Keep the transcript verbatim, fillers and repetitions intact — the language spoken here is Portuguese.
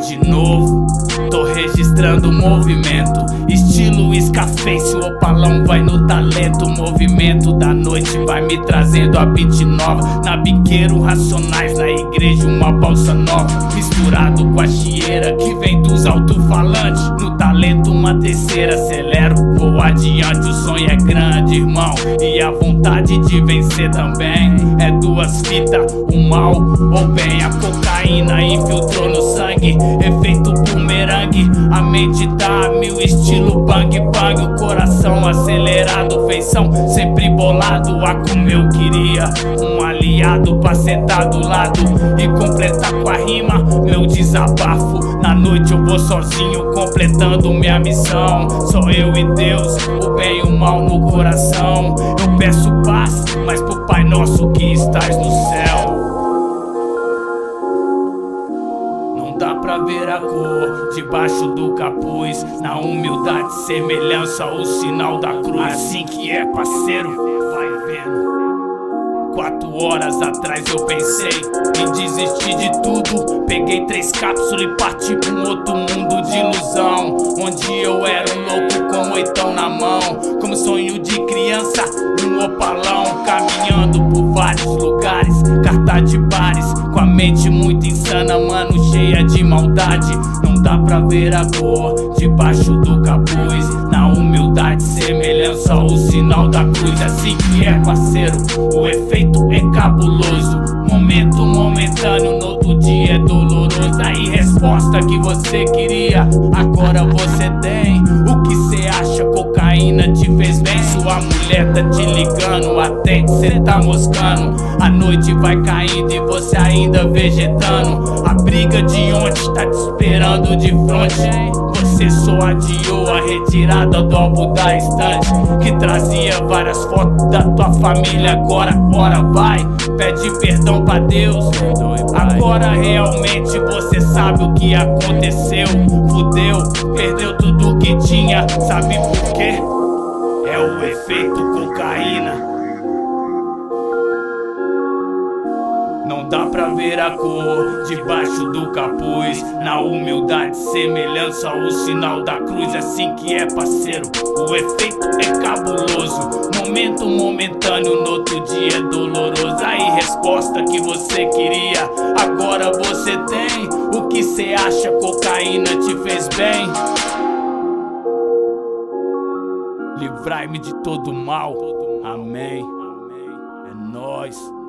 de novo, tô registrando o movimento. Estilo Scarface, o opalão vai no talento. O movimento da noite vai me trazendo a beat nova. Na biqueiro Racionais, na igreja uma balsa nova. Misturado com a chieira que vem dos alto-falantes. No talento uma terceira, acelero, vou adiante. O sonho é grande, irmão, e a vontade de vencer também. É duas fitas, o mal ou bem. A cocaína infiltrou no sangue, efeito bumerangue. A mente tá a mil, estilo bang bang. O coração acelerado, feição sempre bolado. A como eu queria, um aliado pra sentar do lado e completar com a rima meu desabafo. Na noite eu vou sozinho completando minha missão. Só eu e Deus, o bem e o mal no coração. Eu peço paz, mas pro Pai Nosso que estás no céu. Não dá pra ver a cor debaixo do capuz. Na humildade, semelhança, o sinal da cruz. Assim que é, parceiro, vai vendo. Quatro horas atrás eu pensei em desistir de tudo. Peguei três cápsulas e parti pra um outro mundo de ilusão, onde eu era um louco com oitão na mão. Como sonho de criança, um opalão caminhando por vários lugares, cartaz de bares, com a mente muito insana, mano, cheia de maldade. Não dá pra ver a cor debaixo do capuz. Na humildade, semelhança, o sinal da cruz. Assim que é, parceiro, o efeito é cabuloso. Momento momentâneo, no outro dia é doloroso. Aí resposta que você queria, agora você tem. O que cê acha? Cocaína te fez bem? Sua mulher tá te ligando, atende, cê tá moscando. A noite vai caindo e você ainda vegetando. A briga de ontem tá te esperando de frente. Você só adiou a retirada do álbum da estante, que trazia várias fotos da tua família. Agora, agora vai, pede perdão pra Deus. Agora realmente você sabe o que aconteceu. Fudeu, perdeu tudo que tinha. Sabe por quê? É o efeito cocaína. Não dá pra ver a cor debaixo do capuz. Na humildade, semelhança, o sinal da cruz. Assim que é, parceiro, o efeito é cabuloso. Momento momentâneo, no outro dia é doloroso. Aí resposta que você queria, agora você tem. O que cê acha? Cocaína te fez bem? Livrai-me de todo mal, amém. É nóis.